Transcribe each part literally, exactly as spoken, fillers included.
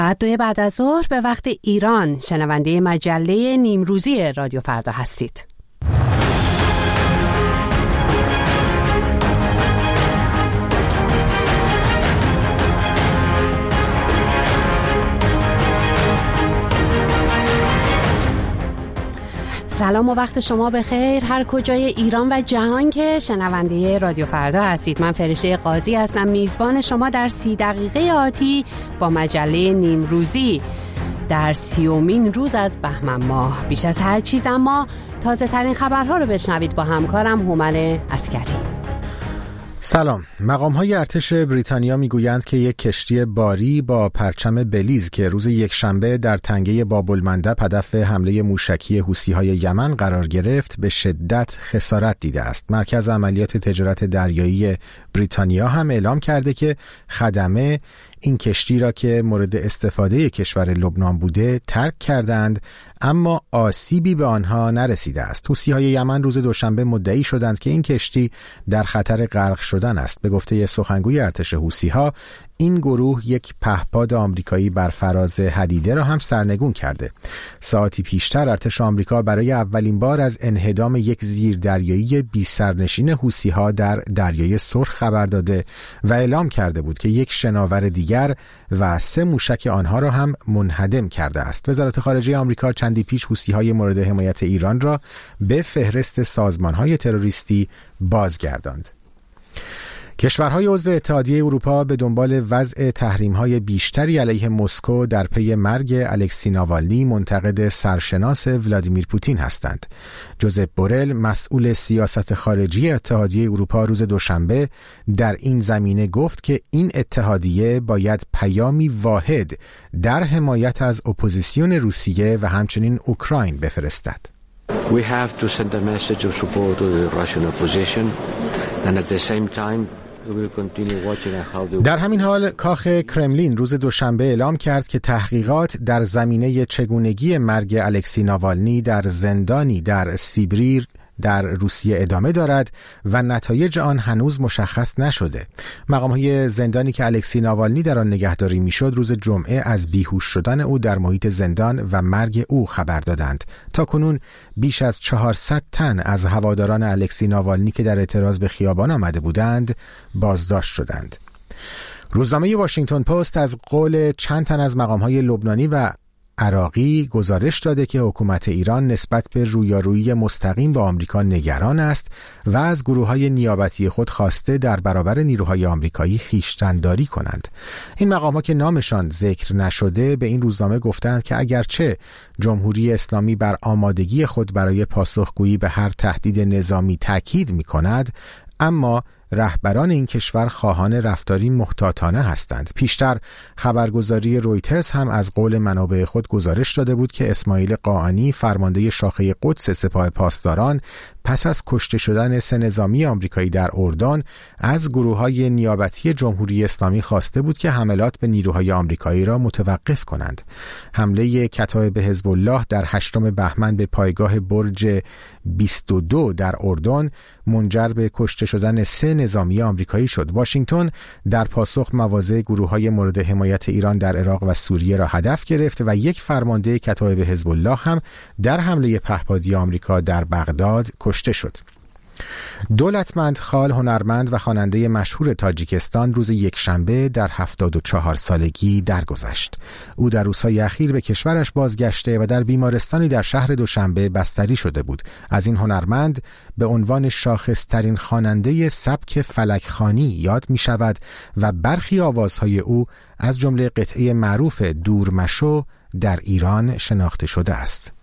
ساعت دو بعد از ظهر به وقت ایران شنونده مجله نیمروزی رادیو فردا هستید. سلام و وقت شما بخیر هر کجای ایران و جهان که شنونده رادیو فردا هستید. من فرشته قاضی هستم، میزبان شما در سی دقیقه آتی با مجله نیمروزی در سیومین روز از بهمن ماه. بیش از هر چیز اما تازه ترین خبرها رو بشنوید با همکارم هومن عسکری. سلام. مقام‌های ارتش بریتانیا میگویند که یک کشتی باری با پرچم بلیز که روز یکشنبه در تنگه باب‌المندب هدف حمله موشکی حوثی‌های یمن قرار گرفت به شدت خسارت دیده است. مرکز عملیات تجارت دریایی بریتانیا هم اعلام کرده که خدمه این کشتی را که مورد استفاده کشور لبنان بوده ترک کردند، اما آسیبی به آنها نرسیده است. حوثی‌های یمن روز دوشنبه مدعی شدند که این کشتی در خطر غرق شدن است. به گفته سخنگوی ارتش حوثی‌ها، این گروه یک پهپاد آمریکایی بر فراز حدیده را هم سرنگون کرده. ساعتی پیشتر ارتش آمریکا برای اولین بار از انهدام یک زیردریایی بی سرنشین حوثی‌ها در دریای سرخ خبر داده و اعلام کرده بود که یک شناور دیگر و سه موشک آنها را هم منهدم کرده است. وزارت خارجه آمریکا چندی پیش حوثی‌های مورد حمایت ایران را به فهرست سازمان‌های تروریستی بازگرداند. کشورهای عضو اتحادیه اروپا به دنبال وضع تحریم‌های بیشتری علیه مسکو در پی مرگ الکسی ناوالنی منتقد سرشناس ولادیمیر پوتین هستند. جوزپ بورل، مسئول سیاست خارجی اتحادیه اروپا، روز دوشنبه در این زمینه گفت که این اتحادیه باید پیامی واحد در حمایت از اپوزیسیون روسیه و همچنین اوکراین بفرستد. We have to send a message of support to the Russian opposition and at the same time در همین حال کاخ کرملین روز دوشنبه اعلام کرد که تحقیقات در زمینه چگونگی مرگ الکسی ناوالنی در زندانی در سیبری در روسیه ادامه دارد و نتایج آن هنوز مشخص نشده. مقام‌های زندانی که الکسی ناوالنی در آن نگهداری میشد روز جمعه از بیهوش شدن او در محیط زندان و مرگ او خبر دادند. تاکنون بیش از چهارصد تن از هواداران الکسی ناوالنی که در اعتراض به خیابان آمده بودند بازداشت شدند. روزنامه واشنگتن پست از قول چند تن از مقام‌های لبنانی و عراقی گزارش داده که حکومت ایران نسبت به رویارویی مستقیم با آمریکا نگران است و از گروه‌های نیابتی خود خواسته در برابر نیروهای آمریکایی خویشتن‌داری کنند. این مقام‌ها که نامشان ذکر نشده به این روزنامه گفتند که اگرچه جمهوری اسلامی بر آمادگی خود برای پاسخگویی به هر تهدید نظامی تاکید می‌کند، اما رهبران این کشور خواهان رفتاری محتاطانه هستند. پیشتر خبرگزاری رویترز هم از قول منابع خود گزارش داده بود که اسماعیل قاآنی، فرمانده شاخه قدس سپاه پاسداران، پس از کشته شدن سه نظامی آمریکایی در اردن از گروه‌های نیابتی جمهوری اسلامی خواسته بود که حملات به نیروهای آمریکایی را متوقف کنند. حمله کتایب حزب الله در هشتم بهمن به پایگاه برج بیست و دو در اردن منجر به کشته شدن سه نظامی آمریکایی شد. واشنگتن در پاسخ مواضع گروه‌های مورد حمایت ایران در عراق و سوریه را هدف گرفت و یک فرمانده کتایب حزب الله هم در حمله پهپادی آمریکا در بغداد کشته شد. دولتمند خال، هنرمند و خواننده مشهور تاجیکستان روز یکشنبه در هفتاد و چهار سالگی درگذشت. او در روزهای اخیر به کشورش بازگشته و در بیمارستانی در شهر دوشنبه بستری شده بود. از این هنرمند به عنوان شاخصترین خواننده سبک فلکخوانی یاد می شود و برخی آوازهای او از جمله قطعه معروف دورمشو در ایران شناخته شده است.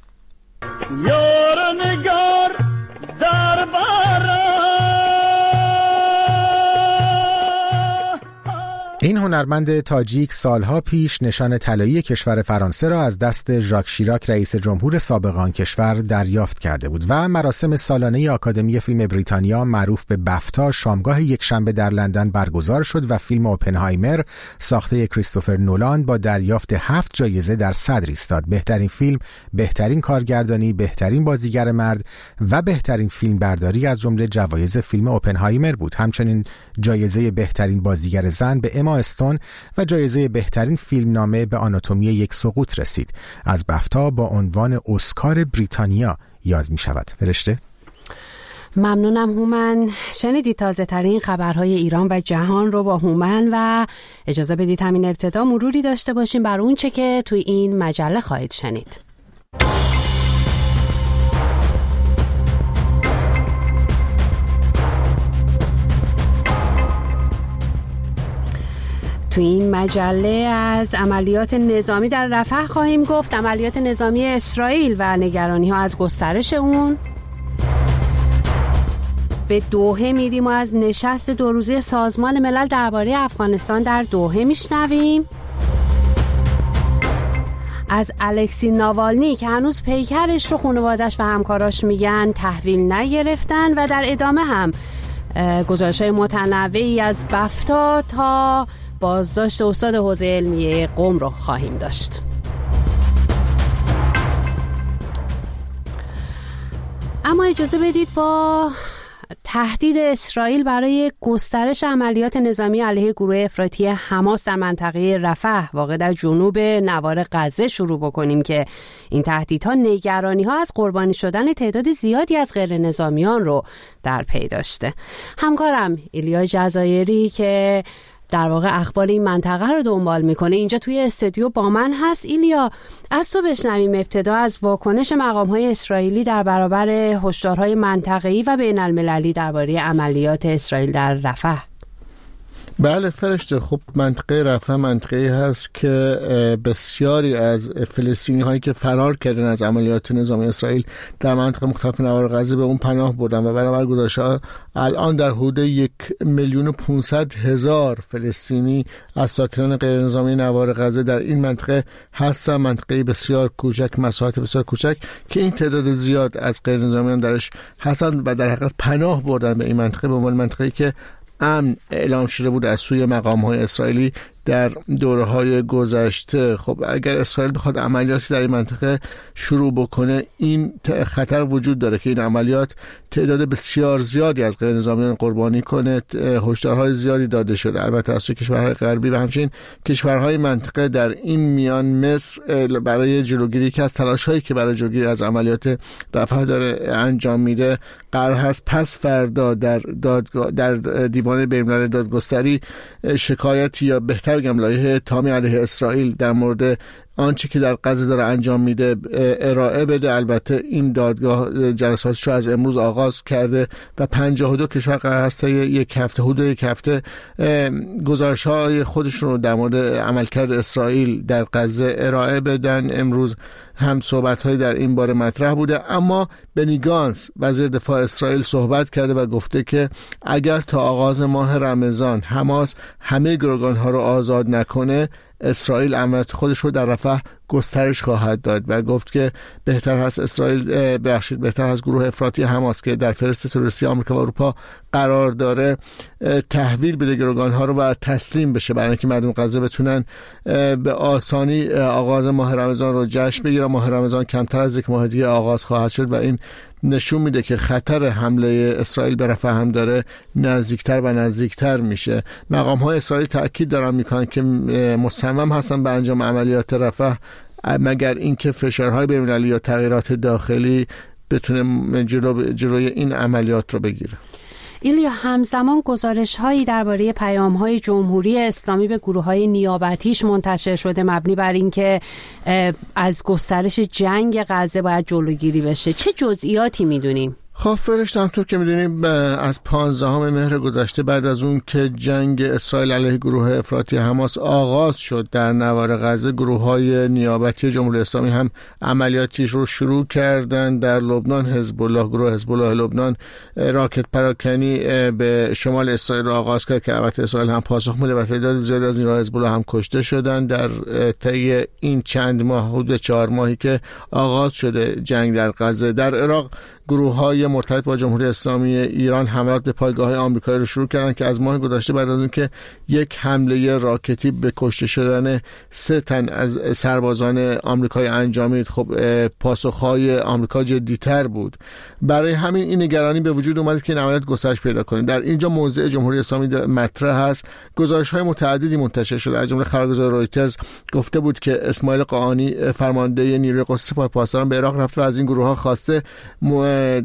یار نگار در این هنرمند تاجیک سالها پیش نشان طلایی کشور فرانسه را از دست ژاک شیراک رئیس جمهور سابق آن کشور دریافت کرده بود و مراسم سالانه آکادمی فیلم بریتانیا معروف به بفتا شامگاه یکشنبه در لندن برگزار شد و فیلم اوپنهایمر ساخته کریستوفر نولان با دریافت هفت جایزه در صدر ایستاد. بهترین فیلم، بهترین کارگردانی، بهترین بازیگر مرد و بهترین فیلم برداری از جمله جوایز فیلم اوپنهایمر بود. همچنین جایزه بهترین بازیگر زن به اما استون و جایزه بهترین فیلمنامه به آناتومی یک سقوط رسید. از بفتا با عنوان اسکار بریتانیا یاد می شود. فرشته؟ ممنونم هومن. شنیدید تازه ترین خبرهای ایران و جهان رو با هومن و اجازه بدید همین ابتدا مروری داشته باشیم بر اون چه که توی این مجله خواهید شنید. تو این مجله از عملیات نظامی در رفح خواهیم گفت، عملیات نظامی اسرائیل و نگرانی ها از گسترش اون. به دوحه میریم و از نشست دو روزه سازمان ملل درباره افغانستان در دوحه میشنویم. از الکسی ناوالنی که هنوز پیکرش رو خانواده‌اش و همکاراش میگن تحویل نگرفتن و در ادامه هم گزارش‌های متنوعی از بفتا تا بازداشت استاد حوزه علمیه قم رو خواهیم داشت. اما اجازه بدید با تهدید اسرائیل برای گسترش عملیات نظامی علیه گروه افراطی حماس در منطقه رفح واقع در جنوب نوار غزه شروع بکنیم که این تهدیدها نگرانی‌ها از قربانی شدن تعداد زیادی از غیر نظامیان رو در پی داشته. همکارم ایلیا جزایری که در واقع اخبار این منطقه رو دنبال میکنه اینجا توی استودیو با من هست. ایلیا، از تو بشنویم ابتدا از واکنش مقام‌های اسرائیلی در برابر هشدارهای منطقه‌ای و بین المللی درباره عملیات اسرائیل در رفح. بله فرشته، خب منطقه رفح منطقه‌ای هست که بسیاری از فلسطینی هایی که فرار کردن از عملیات نظامی اسرائیل در منطقه مختلف نوار غزه به اون پناه بردن و بنابر گزارش‌ها الان در حدود یک میلیون و پانصد هزار فلسطینی از ساکنان غیر نظامی نوار غزه در این منطقه هستن. منطقه بسیار کوچک، مساحت بسیار کوچک که این تعداد زیاد از غیر نظامیان درش هستن و در حقیقت پناه بردن به این منطقه به عنوان منطقه‌ای که امن اعلام شده بود از سوی مقام‌های اسرائیلی در دوره‌های گذشته. خب اگر اسرائیل بخواد عملیاتی در این منطقه شروع بکنه، این خطر وجود داره که این عملیات تعداد بسیار زیادی از غیر نظامیان قربانی کنه. هشدارهای زیادی داده شده البته از سوی کشورهای غربی و همچنین کشورهای منطقه در این میان مصر برای جلوگیری که از تلاش‌هایی که برای جلوگیری از عملیات رفح داره انجام میده قرار هست پس فردا در دادگاه در دیوان بین‌المللی دادگستری شکایتی یا بهتر بگم لایحه اتهامی علیه اسرائیل در مورد آنچه که در غزه داره انجام میده ارائه بده. البته این دادگاه جلساتش رو از امروز آغاز کرده و پنجاه و دو کشور قرار هست یک هفته حدود یک هفته گزارش‌های خودشون رو در مورد عملکرد اسرائیل در غزه ارائه بدن. امروز هم صحبت‌های در این باره مطرح بوده، اما بنی گانتز وزیر دفاع اسرائیل صحبت کرده و گفته که اگر تا آغاز ماه رمضان حماس همه گروگان‌ها رو آزاد نکنه، اسرائیل عملیات خودش رو در رفح گسترش خواهد داد و گفت که بهتر هست اسرائیل بخشید بهتر از گروه افراطی حماس که در فهرست تروریستی آمریکا و اروپا قرار داره تحویل بده گروگان‌ها رو و تسلیم بشه برای اینکه مردم غزه بتونن به آسانی آغاز ماه رمضان رو جشن بگیرن. ماه رمضان کمتر از یک ماه دیگه آغاز خواهد شد و این نشون میده که خطر حمله اسرائیل به رفح هم داره نزدیکتر و نزدیکتر میشه. مقام‌های اسرائیل تأکید دارن میکنن که مصمم هستن به انجام عملیات رفح مگر اینکه فشارهای بین‌المللی یا تغییرات داخلی بتونه جلو جلوی این عملیات رو بگیره. ایلیا، همزمان گزارش‌هایی درباره پیام‌های جمهوری اسلامی به گروه‌های نیابتیش منتشر شده مبنی بر اینکه از گسترش جنگ غزه باید جلوگیری بشه. چه جزئیاتی می‌دونیم؟ خب فرشته، همطور که می‌دونیم از پانزدهم مهر گذشته بعد از اون که جنگ اسرائیل علیه گروه افراطی حماس آغاز شد در نوار غزه، گروه‌های نیابتی جمهوری اسلامی هم عملیاتیش رو شروع کردن. در لبنان حزب الله، گروه حزب الله لبنان راکت پراکنی به شمال اسرائیل رو آغاز کرد که البته اسرائیل هم پاسخ میده و تعداد زیادی از نیروهای حزب الله هم کشته شدن در طی این چند ماه، حدود چهار ماهی که آغاز شده جنگ در غزه. در عراق گروه‌های مرتبط با جمهوری اسلامی ایران حملات به پایگاه‌های آمریکایی رو شروع کردن که از ماه گذشته بعد از اینکه یک حمله راکتی به کشته شدن سه تن از سربازان آمریکایی انجامید، خب پاسخ‌های آمریکا جدی‌تر بود. برای همین این نگرانی به وجود اومد که این عملیات گسترش پیدا کنه. در اینجا موضع جمهوری اسلامی مطرح است. گزارش‌های متعددی منتشر شده، از جمله خبرگزاری رویترز گفته بود که اسماعیل قاآنی فرمانده نیروی قدس سپاه پاسداران به عراق رفته و از این گروه‌ها خواسته م...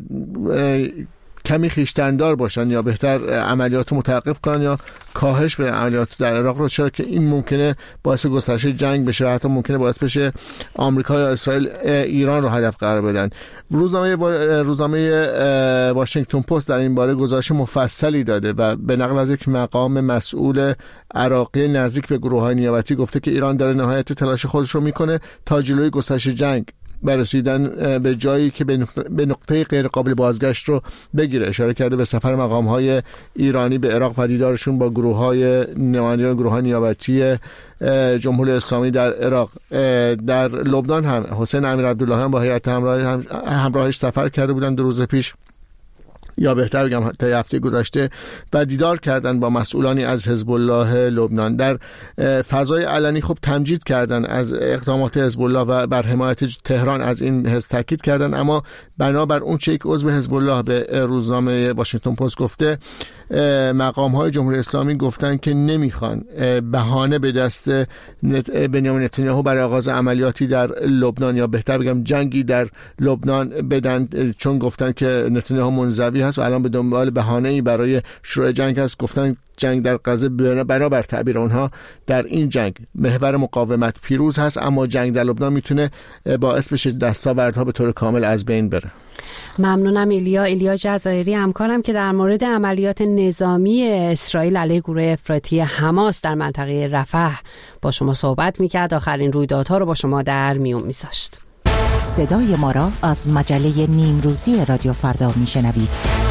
کمی خیشتندار باشن یا بهتر عملیات رو متوقف کنن یا کاهش به عملیات در عراق رو، چرا که این ممکنه باعث گسترش جنگ بشه و حتی ممکنه باعث بشه آمریکا یا اسرائیل ایران رو هدف قرار بدن. روزنامه روزنامه واشنگتن پست در این باره گزارش مفصلی داده و به نقل از یک مقام مسئول عراقی نزدیک به گروه‌های نیابتی گفته که ایران داره نهایت تلاش خودش رو میکنه تا جلوی گسترش جنگ برسیدن به جایی که به نقطه, به نقطه غیر قابل بازگشت رو بگیره. اشاره کرده به سفر مقام‌های ایرانی به عراق و دیدارشون با گروه‌های نمایندگان گروه‌های نیابتی جمهوری اسلامی در عراق. در لبنان هم حسین امیر عبداللهیان با هیئت همراه همراهش سفر کرده بودند دو روز پیش یا بهتر بگم تا هفته گذشته و دیدار کردن با مسئولانی از حزب الله لبنان. در فضای علنی خب تمجید کردن از اقدامات حزب الله و بر حمایت تهران از این حزب تاکید کردن، اما بنابر اون چه یک عضو حزب الله به روزنامه واشنگتن پست گفته، مقام های جمهوری اسلامی گفتن که نمیخوان بهانه به دست بنیامین نتانیاهو برای آغاز عملیاتی در لبنان یا بهتر بگم جنگی در لبنان بدن، چون گفتن که نتانیاهو منزوی هست و الان به دنبال بهانه‌ای برای شروع جنگ هست. گفتن جنگ در غزه بنابر تعبیر اونها در این جنگ محور مقاومت پیروز هست، اما جنگ در لبنان میتونه باعث بشه دستاوردها به طور کامل از بین بره. ممنونم ایلیا ایلیا جزایری همکارم که در مورد عملیات نظامی اسرائیل علیه گروه افراطی حماس در منطقه رفح با شما صحبت میکرد. آخرین رویدادها رو با شما در میون میذاشت. صدای ما را از مجله نیمروزی رادیو فردا میشنوید.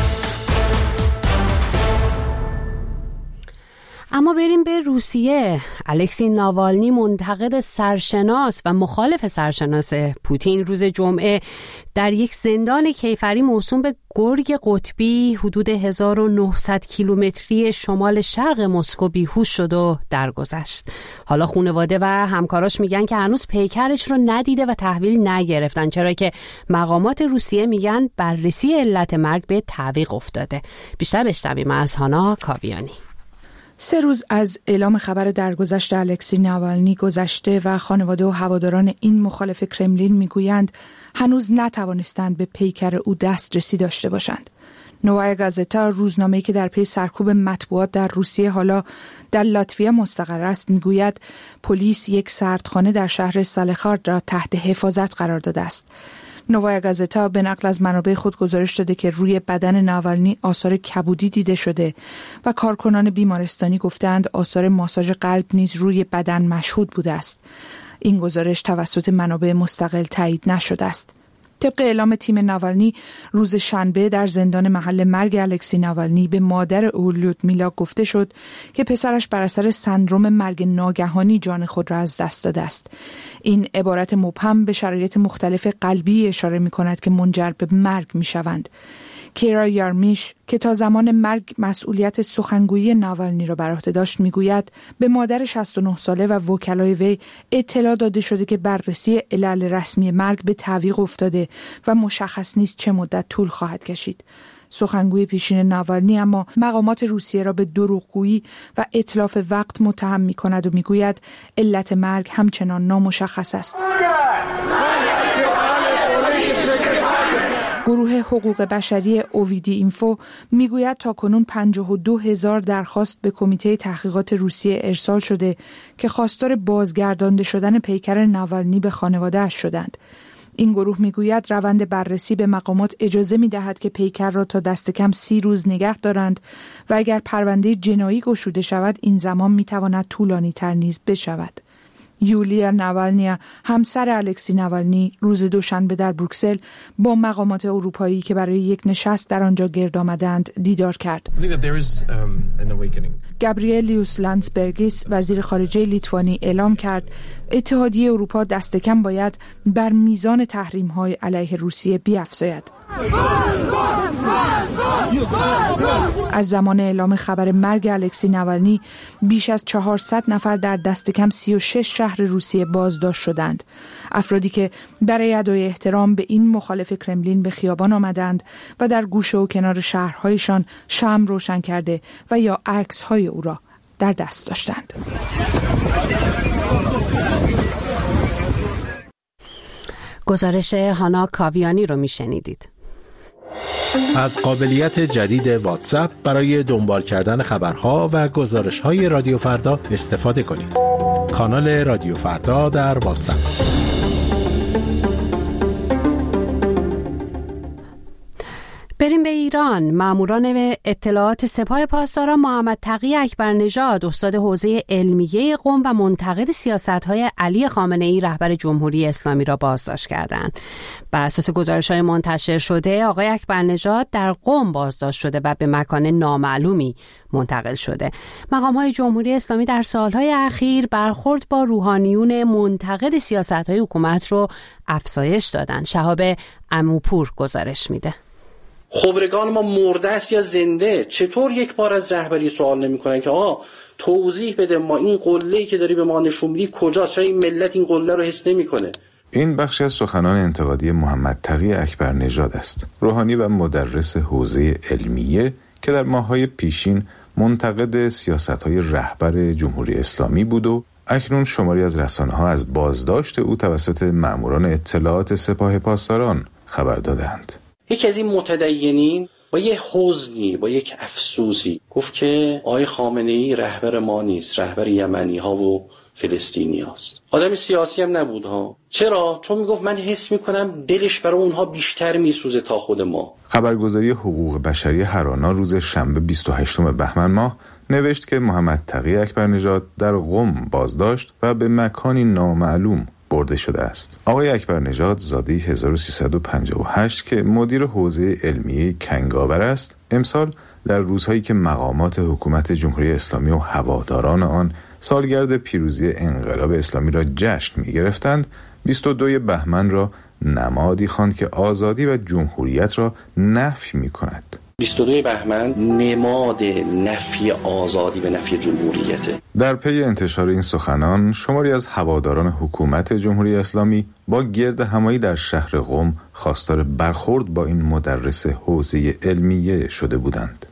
اما بریم به روسیه. الکسی ناوالنی منتقد سرشناس و مخالف سرشناس پوتین روز جمعه در یک زندان کیفری موسوم به گرگ قطبی حدود هزار و نهصد کیلومتری شمال شرق مسکو بیهوش شد و درگذشت. حالا خانواده و همکاراش میگن که هنوز پیکرش رو ندیده و تحویل نگرفتن، چرا که مقامات روسیه میگن بررسی علت مرگ به تعویق افتاده. بیشتر بشنویم از هانا کاویانی. سه روز از اعلام خبر درگذشت الکسی ناوالنی گذشته و خانواده و هواداران این مخالف کرملین میگویند هنوز نتوانستند به پیکر او دسترسی داشته باشند. نووایا گازتا، روزنامه‌ای که در پی سرکوب مطبوعات در روسیه حالا در لاتویا مستقر است، میگوید پلیس یک سردخانه در شهر سالخارد را تحت حفاظت قرار داده است. نووایا گازتا به نقل از منابع خود گزارش داده که روی بدن ناوالنی آثار کبودی دیده شده و کارکنان بیمارستانی گفتند آثار ماساژ قلب نیز روی بدن مشهود بوده است. این گزارش توسط منابع مستقل تایید نشده است. طبق اعلام تیم ناوالنی، روز شنبه در زندان محل مرگ الکسی ناوالنی به مادر او لودمیلا گفته شد که پسرش بر اثر سندرم مرگ ناگهانی جان خود را از دست داده است. این عبارت مبهم به شرایط مختلف قلبی اشاره می کند که منجر به مرگ می شوند. کیرا یارمیش که تا زمان مرگ مسئولیت سخنگویی ناوالنی را بر عهده داشت میگوید به مادر شصت و نه ساله و وکلای وی اطلاع داده شده که بررسی علل رسمی مرگ به تعویق افتاده و مشخص نیست چه مدت طول خواهد کشید. سخنگوی پیشین ناوالنی اما مقامات روسیه را به دروغگویی و اتلاف وقت متهم می‌کند و میگوید علت مرگ همچنان نامشخص است. گروه حقوق بشری اوویدی اینفو میگوید تاکنون پنجاه و دو هزار درخواست به کمیته تحقیقات روسیه ارسال شده که خواستار بازگردانده شدن پیکر ناوالنی به خانواده‌اش شدند. این گروه میگوید روند بررسی به مقامات اجازه میدهد که پیکر را تا دست کم سی روز نگه دارند و اگر پرونده جنایی گشوده شود این زمان میتواند طولانی تر نیز بشود. یولیا ناوالنیا، همسر الکسی ناوالنی، روز دوشنبه در بروکسل با مقامات اروپایی که برای یک نشست در آنجا گرد آمدند دیدار کرد. گابریلیوس لانسبرگیس، وزیر خارجه لیتوانی، اعلام کرد اتحادیه اروپا دست کم باید بر میزان تحریم‌های علیه روسیه بیفزاید. از زمان اعلام خبر مرگ الکسی ناوالنی بیش از چهارصد نفر در دست کم سی و شش شهر روسیه بازداشت شدند. افرادی که برای ادای احترام به این مخالف کرملین به خیابان آمدند و در گوشه و کنار شهرهایشان شمع روشن کرده و یا عکس‌های او را در دست داشتند. گزارش هانا کاویانی رو میشنیدید. از قابلیت جدید واتساپ برای دنبال کردن خبرها و گزارش‌های رادیو فردا استفاده کنید. کانال رادیو فردا در واتساپ. بریم به ایران. ماموران اطلاعات سپاه پاسداران محمد تقی اکبرنژاد استاد حوزه علمیه قم و منتقد سیاست‌های علی خامنه‌ای رهبر جمهوری اسلامی را بازداشت کردند. بر اساس گزارش‌های منتشر شده آقای اکبرنژاد در قم بازداشت شده و به مکان نامعلومی منتقل شده. مقام‌های جمهوری اسلامی در سال‌های اخیر برخورد با روحانیون منتقد سیاست‌های حکومت رو افزایش دادند. شهاب عموپور گزارش میده. خبرگان ما مرده است یا زنده؟ چطور یک بار از رهبری سوال نمی‌کنن که آقا توضیح بده، ما این قله‌ای که داری به ما نشون میدی کجاست؟ چرا این ملت این قله رو حس نمی‌کنه؟ این بخشی از سخنان انتقادی محمد تقی اکبرنژاد است، روحانی و مدرس حوزه علمیه که در ماه‌های پیشین منتقد سیاست‌های رهبر جمهوری اسلامی بود و اکنون شماری از رسانه‌ها از بازداشت او توسط ماموران اطلاعات سپاه پاسداران خبر دادند. یکی از این متدینین با یه حزنی، با یک افسوسی گفت که آقای خامنه‌ای رهبر ما نیست، رهبر یمنی ها و فلسطینی هاست. آدم سیاسی هم نبود ها. چرا؟ چون میگفت من حس میکنم دلش برای اونها بیشتر میسوزه تا خود ما. خبرگزاری حقوق بشری هرانا روز شنبه بیست و هشتم بهمن ماه نوشت که محمد تقی اکبرنژاد در قم بازداشت و به مکانی نامعلوم برده شده است. آقای اکبرنژاد زاده هزار و سیصد و پنجاه و هشت که مدیر حوزه علمیه کنگاور است، امسال در روزهایی که مقامات حکومت جمهوری اسلامی و هواداران آن سالگرد پیروزی انقلاب اسلامی را جشن می‌گرفتند، بیست و دوم بهمن را نمادی خواند که آزادی و جمهوریت را نفی می‌کند. بیست و دوم بهمن نماد نفی آزادی و نفی جمهوریته. در پی انتشار این سخنان شماری از هواداران حکومت جمهوری اسلامی با گرد همایی در شهر قم خواستار برخورد با این مدرس حوزه علمیه شده بودند.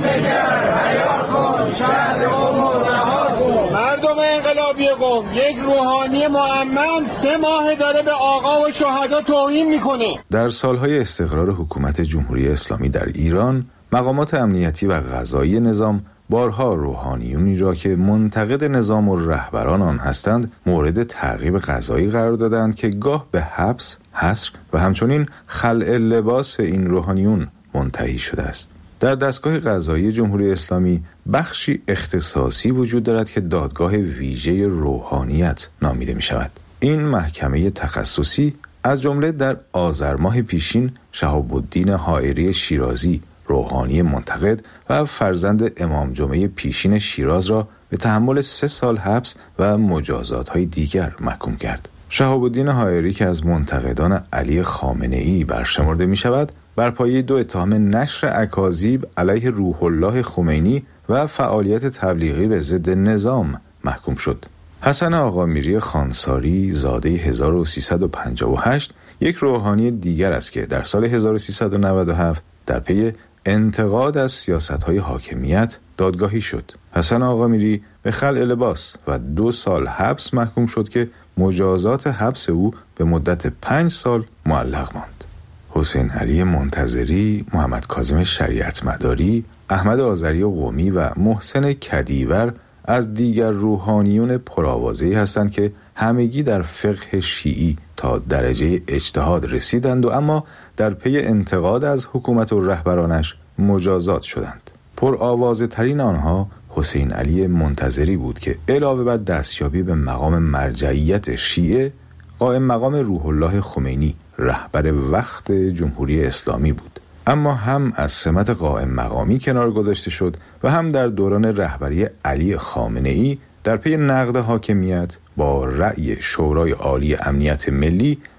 مردم انقلابی قم، یک روحانی معمم سه ماه داره به آقا و شهدا توهین میکنه. در سالهای استقرار حکومت جمهوری اسلامی در ایران، مقامات امنیتی و قضایی نظام بارها روحانیونی را که منتقد نظام و رهبران آن هستند مورد تعقیب قضایی قرار دادند که گاه به حبس، حصر و همچنین خلع لباس این روحانیون منتهی شده است. در دستگاه قضایی جمهوری اسلامی بخشی اختصاصی وجود دارد که دادگاه ویژه روحانیت نامیده می شود. این محکمه تخصصی از جمله در آذر ماه پیشین شهاب الدین حائری شیرازی، روحانی منتقد و فرزند امام جمعه پیشین شیراز را به تحمل سه سال حبس و مجازات‌های دیگر محکوم کرد. شهاب الدین حائری که از منتقدان علی خامنه‌ای برشمرده می شود، بر پایه دو اتهام نشر اکاذیب علیه روح الله خمینی و فعالیت تبلیغی به ضد نظام محکوم شد. حسن آقامیری خانساری زاده هزار و سیصد و پنجاه و هشت یک روحانی دیگر است که در سال هزار و سیصد و نود و هفت در پی انتقاد از سیاست‌های حاکمیت دادگاهی شد. حسن آقامیری به خلع لباس و دو سال حبس محکوم شد که مجازات حبس او به مدت پنج سال معلق ماند. حسین علی منتظری، محمد کاظم شریعت مداری، احمد آذری قمی و محسن کدیور از دیگر روحانیون پرآوازه‌ای هستند که همگی در فقه شیعی تا درجه اجتهاد رسیدند و اما در پی انتقاد از حکومت و رهبرانش مجازات شدند. پرآوازه ترین آنها حسین علی منتظری بود که علاوه بر دستیابی به مقام مرجعیت شیعه، قائم مقام روح الله خمینی رهبر وقت جمهوری اسلامی بود، اما هم از سمت قائم مقامی کنار گذاشته شد و هم در دوران رهبری علی خامنه‌ای در پی نقد حاکمیت با رأی شورای عالی امنیت ملی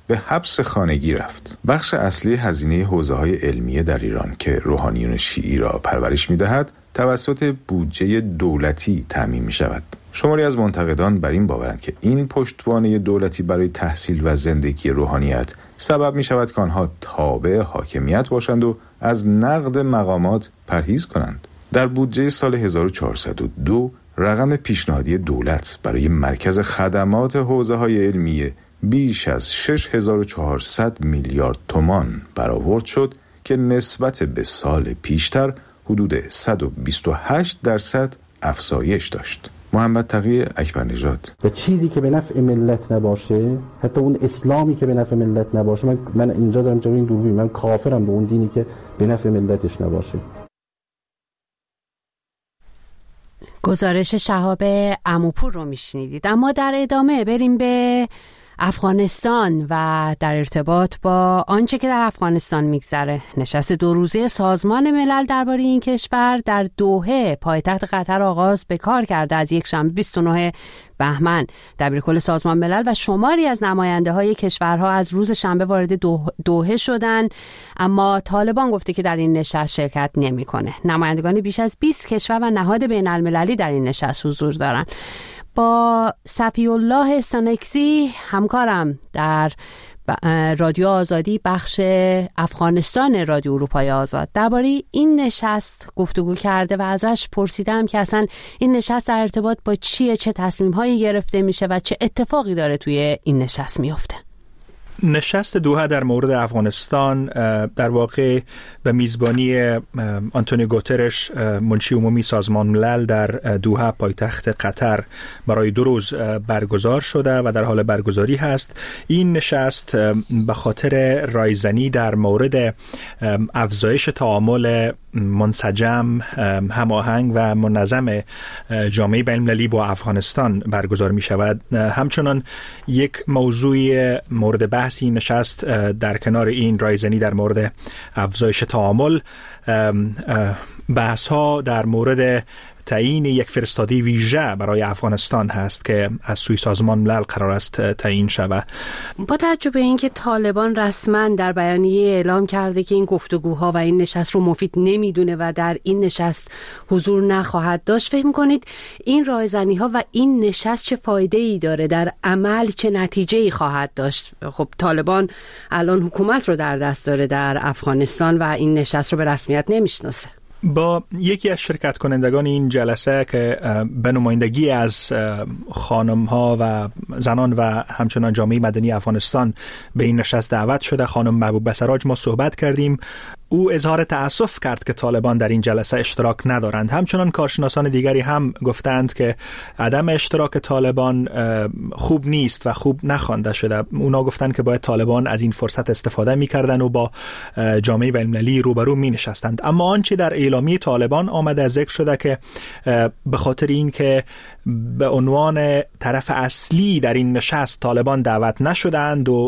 به حبس خانگی رفت. بخش اصلی هزینه حوزه‌های علمیه در ایران که روحانیون شیعی را پرورش می‌دهد توسط بودجه دولتی تامین می‌شود. شماری از منتقدان بر این باورند که این پشتوانه دولتی برای تحصیل و زندگی روحانیت سبب می‌شود که آنها تابع حاکمیت باشند و از نقد مقامات پرهیز کنند. در بودجه سال هزار و چهارصد و دو رقم پیشنهادی دولت برای مرکز خدمات حوزه‌های علمیه بیش از شش هزار و چهارصد میلیارد تومان برآورد شد که نسبت به سال پیشتر حدود صد و بیست و هشت درصد افزایش داشت. محمد تقی اکبر نژاد: و چیزی که به نفع ملت نباشه، حتی اون اسلامی که به نفع ملت نباشه، من من اینجا دارم جلوی این دوربین، من کافرم به اون دینی که به نفع ملتش نباشه. گزارش شهاب عموپور رو میشنیدید. اما در ادامه بریم به افغانستان و در ارتباط با آنچه که در افغانستان میگذره. نشست دو روزه سازمان ملل درباره این کشور در دوحه پایتخت قطر آغاز به کار کرده. از یک شنبه بیست و نه بهمن دبیرکل سازمان ملل و شماری از نماینده های کشورها از روز شنبه وارد دوحه شدن، اما طالبان گفته که در این نشست شرکت نمیکنه. نمایندگان بیش از بیست کشور و نهاد بین المللی در این نشست حضور دارن. با صفی الله استانکسی همکارم در رادیو آزادی بخش افغانستان رادیو اروپای آزاد درباره این نشست گفتگو کرده و ازش پرسیدم که اصلا این نشست در ارتباط با چیه، چه تصمیم‌هایی گرفته میشه و چه اتفاقی داره توی این نشست میفته. نشست دوحه در مورد افغانستان در واقع به میزبانی آنتونیو گوترش منشی عمومی سازمان ملل در دوحه پایتخت قطر برای دو روز برگزار شده و در حال برگزاری هست. این نشست به خاطر رایزنی در مورد افزایش تعامل منسجم، هماهنگ و منظم جامعه بین المللی با افغانستان برگزار می شود. همچنان یک موضوع مورد بحثی نشست در کنار این رایزنی در مورد افزایش تعامل، بحث ها در مورد تعیین یک فرستاده ویژه برای افغانستان هست که از سوی سازمان ملل قرار است تعیین شود. با توجه به اینکه طالبان رسما در بیانیه اعلام کرده که این گفتگوها و این نشست رو مفید نمیدونه و در این نشست حضور نخواهد داشت، فکر می‌کنید این رایزنی ها و این نشست چه فایده ای داره؟ در عمل چه نتیجه ای خواهد داشت؟ خب طالبان الان حکومت رو در دست داره در افغانستان و این نشست رو به رسمیت نمیشناسه. با یکی از شرکت کنندگان این جلسه که به نمایندگی از خانم‌ها و زنان و همچنان جامعه مدنی افغانستان به این نشست دعوت شده، خانم محبوب بسراج، ما صحبت کردیم. او اظهار تأسف کرد که طالبان در این جلسه اشتراک ندارند. همچنان کارشناسان دیگری هم گفتند که عدم اشتراک طالبان خوب نیست و خوب نخوانده شده. اونا گفتند که باید طالبان از این فرصت استفاده می‌کردند و با جامعه بین‌المللی روبرو می‌نشستند. اما آنچه در اعلامیه طالبان آمده ذکر شده که به خاطر این که به عنوان طرف اصلی در این نشست طالبان دعوت نشدند و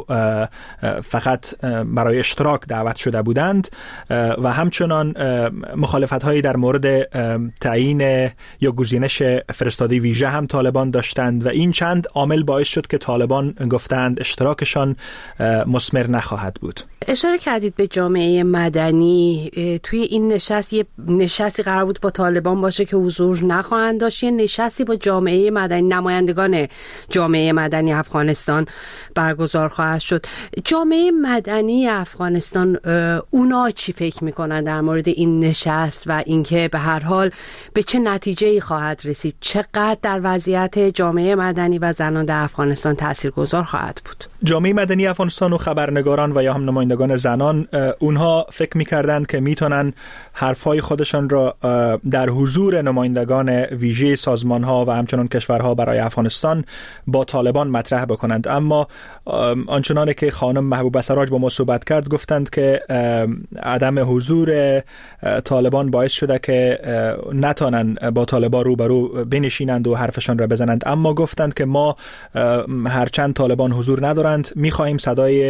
فقط برای اشتراک دعوت شده بودند و همچنان مخالفت‌هایی در مورد تعیین یا گزینش فرستاده ویژه هم طالبان داشتند و این چند عامل باعث شد که طالبان گفتند اشتراکشان مثمر نخواهد بود. اشاره کردید به جامعه مدنی. توی این نشست یه نشستی قرار بود با طالبان باشه که حضور نخواهند داشت، یه نشستی با جامعه مدنی، نمایندگان جامعه مدنی افغانستان برگزار خواهد شد. جامعه مدنی افغانستان اونا چی فکر میکنن در مورد این نشست و اینکه به هر حال به چه نتیجه‌ای خواهد رسید؟ چقدر در وضعیت جامعه مدنی و زنان در افغانستان تاثیرگذار خواهد بود؟ جامعه مدنی افغانستان و خبرنگاران و یا هم نمایندگان زنان اونها فکر میکردند که میتونن حرفای خودشان را در حضور نمایندگان ویژه سازمان‌ها و همچنان کشورها برای افغانستان با طالبان مطرح بکنند. اما آنچنانه که خانم محبوب بسراج با ما صحبت کرد گفتند که عدم حضور طالبان باعث شده که نتانن با طالبان روبرو بنشینند و حرفشان را بزنند، اما گفتند که ما هرچند طالبان حضور ندارند میخواهیم صدای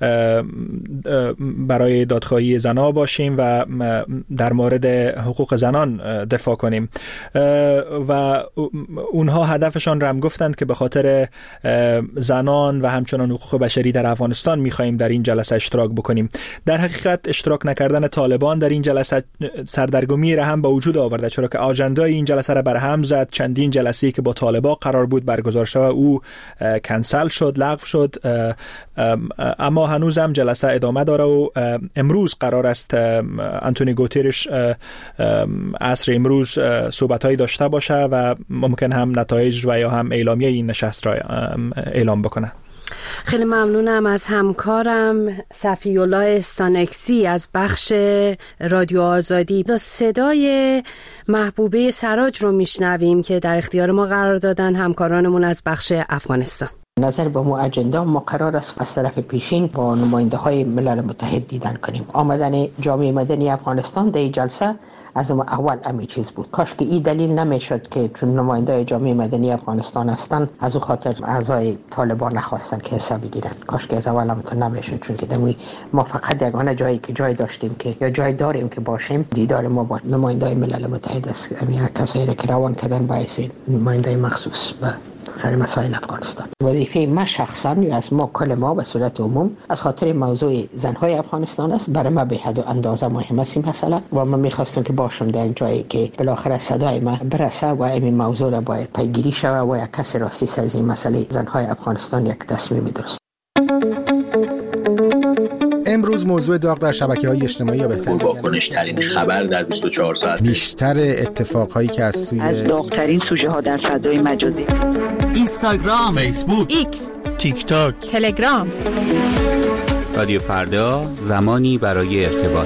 برای دادخواهی زنان باشیم و در مورد حقوق زنان دفاع کنیم و اونها هدفشان را هم گفتند که به خاطر زنان و همچنان حقوق بشری در افغانستان میخواهیم در این جلسه اشتراک بکنیم. در حقیقت اشتراک نکردن طالبان در این جلسه سردرگمی را هم به وجود آورده، چرا که آجندای این جلسه را برهم زد. چندین جلسه‌ای که با طالبان قرار بود برگزار شود او کنسل شد، لغو شد، اما هنوز هم جلسه ادامه داره و امروز قرار است آنتونی گوترش عصر امروز صحبت‌هایی داشته باشه و ممکن هم نتایج و یا هم اعلامیه این نشست را اعلام بکنه. خیلی ممنونم از همکارم صفی‌الله استانکسی از بخش رادیو آزادی. صدای محبوبه سراج رو میشنویم که در اختیار ما قرار دادن همکارانمون از بخش افغانستان. نظر به مو اجندا ما قرار است از طرف پیشین با نماینده های ملل متحد دیدن کنیم. آمدن جامعه مدنی افغانستان در این جلسه از اون اول امی چیز بود. کاش که این دلیل نمیشد که چون نماینده جامعه مدنی افغانستان هستند از اون خاطر اعضای طالبان نخواستن که حساب بگیرن. کاش که از اول هم تو نمیشد، چون که دمی ما فقط یگانه جایی که جای داشتیم که یا جای داریم که باشیم دیدار ما با نماینده ملل متحد است. همین کسایی که روان کردن باعث نماینده مخصوص و سر مسائل افغانستان. وظیفه ما شخصا یا از ما کل ما به صورت عموم از خاطر موضوع زنهای افغانستان است. برای ما به حد و اندازه مهم است این مسئله و من میخواستم که باشم در جایی که بالاخره صدای ما برسه و این موضوع را باید پیگیری شود و یک کسی راستی سر این مسئله زنهای افغانستان یک تصمیم درست. امروز موضوع داغ در شبکه‌های اجتماعی یا بهتر پرواکنش‌ترین خبر در بیست و چهار ساعت، بیشتر اتفاقهایی که از سوی از داغ‌ترین سوژه‌ها در فضای مجازی، اینستاگرام، فیسبوک، ایکس، تیک تاک، تلگرام. رادیو فردا، زمانی برای ارتباط.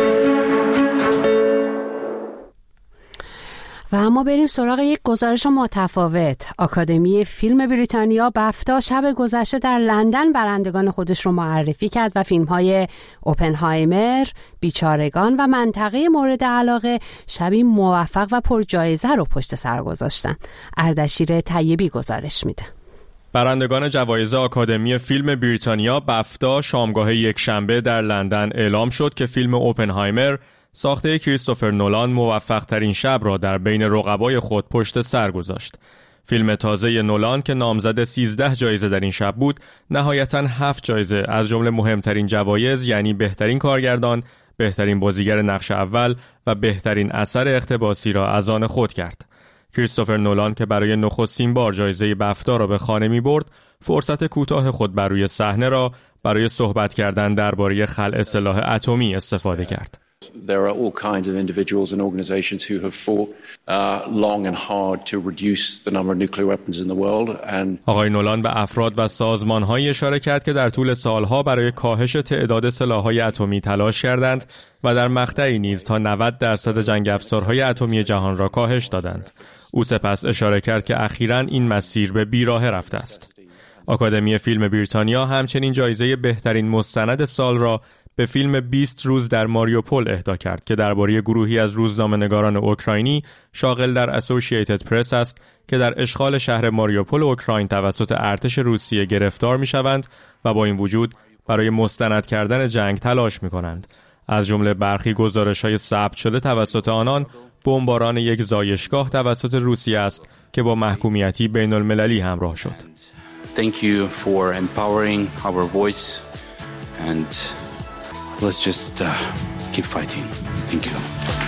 و اما بریم سراغ یک گزارش متفاوت. آکادمی فیلم بریتانیا بفتا شب گذشته در لندن برندگان خودش رو معرفی کرد و فیلم‌های اوپنهایمر، بیچارگان و منطقه مورد علاقه شبی موفق و پرجایزه رو پشت سر گذاشتن. اردشیر طیبی گزارش میده. برندگان جوایز آکادمی فیلم بریتانیا بفتا شامگاه یک شنبه در لندن اعلام شد که فیلم اوپنهایمر ساخته کریستوفر نولان موفق ترین شب را در بین رقبای خود پشت سر گذاشت. فیلم تازه نولان که نامزد سیزده جایزه در این شب بود، نهایتاً هفت جایزه از جمله مهمترین جوایز یعنی بهترین کارگردان، بهترین بازیگر نقش اول و بهترین اثر اقتباسی را از آن خود کرد. کریستوفر نولان که برای نخستین بار جایزه بفتا را به خانه می برد، فرصت کوتاه خود بر روی صحنه را برای صحبت کردن درباره خلع سلاح اتمی استفاده کرد. There are all kinds of individuals and organizations who have fought uh, long and hard to reduce the number of nuclear weapons in the world and آقای نولان به افراد و سازمان‌هایی اشاره کرد که در طول سالها برای کاهش تعداد سلاح‌های اتمی تلاش کردند و در مقطعی نیز تا نود درصد جنگ افزارهای اتمی جهان را کاهش دادند. او سپس اشاره کرد که اخیراً این مسیر به بیراه رفته است. آکادمی فیلم بریتانیا همچنین جایزه بهترین مستند سال را به فیلم بیست روز در ماریوپول اهدا کرد که درباره گروهی از روزنامه‌نگاران اوکراینی شاغل در اسوسییتد پرس است که در اشغال شهر ماریوپول اوکراین توسط ارتش روسیه گرفتار می‌شوند و با این وجود برای مستند کردن جنگ تلاش می‌کنند. از جمله برخی گزارش‌های ثبت شده توسط آنان بمباران یک زایشگاه توسط روسیه است که با محکومیتی بین‌المللی همراه شد. Thank you for empowering our voice and let's just uh, keep fighting. Thank you.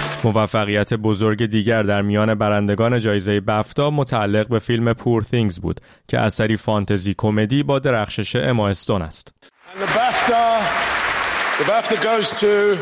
موفقیت بزرگ دیگر در میان برندگان جایزه بفتا متعلق به فیلم پور things بود که اثری فانتزی کمدی با درخشش اما استون است. And the BAFTA, the BAFTA goes to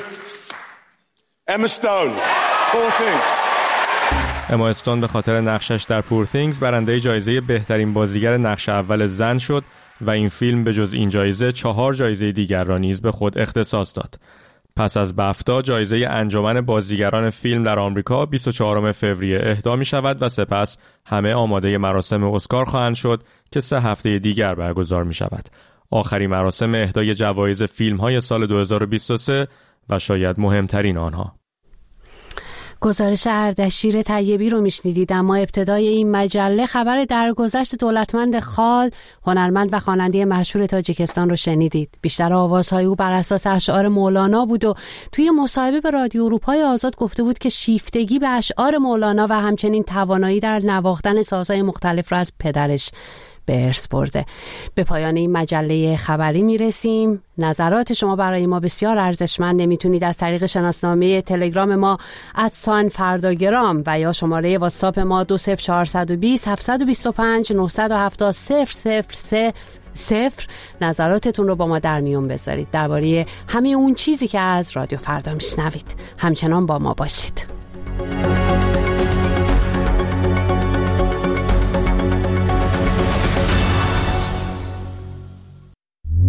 Emma Stone. Poor things. اما استون به خاطر نقشش در پور things برنده جایزه بهترین بازیگر نقش اول زن شد و این فیلم به جز این جایزه چهار جایزه دیگر را نیز به خود اختصاص داد. پس از بفتا جایزه انجمن بازیگران فیلم در آمریکا بیست و چهارم فوریه اهدا می شود و سپس همه آماده مراسم اسکار خواهند شد که سه هفته دیگر برگزار می شود. آخرین مراسم اهدای جوایز فیلم های سال دو هزار و بیست و سه و شاید مهمترین آنها. گزارش اردشیر طیبی رو میشنیدید. اما ابتدای این مجله خبر درگذشت دولتمند خال، هنرمند و خواننده مشهور تاجیکستان رو شنیدید. بیشتر آوازهای او بر اساس اشعار مولانا بود و توی مصاحبه به رادیو اروپای آزاد گفته بود که شیفتگی به اشعار مولانا و همچنین توانایی در نواختن سازهای مختلف را از پدرش به ارث برده. به پایان این مجله خبری میرسیم. نظرات شما برای ما بسیار ارزشمند. میتونید از طریق شناسنامه تلگرام ما ادسان فرداگرام و یا شماره واتساپ ما دو صفر چهارصد و بیست هفتصد و بیست و پنج نهصد و هفتاد صفر صفر سه صفر نظراتتون رو با ما در میون بذارید درباره همه اون چیزی که از رادیو فردا میشنوید. همچنان با ما باشید.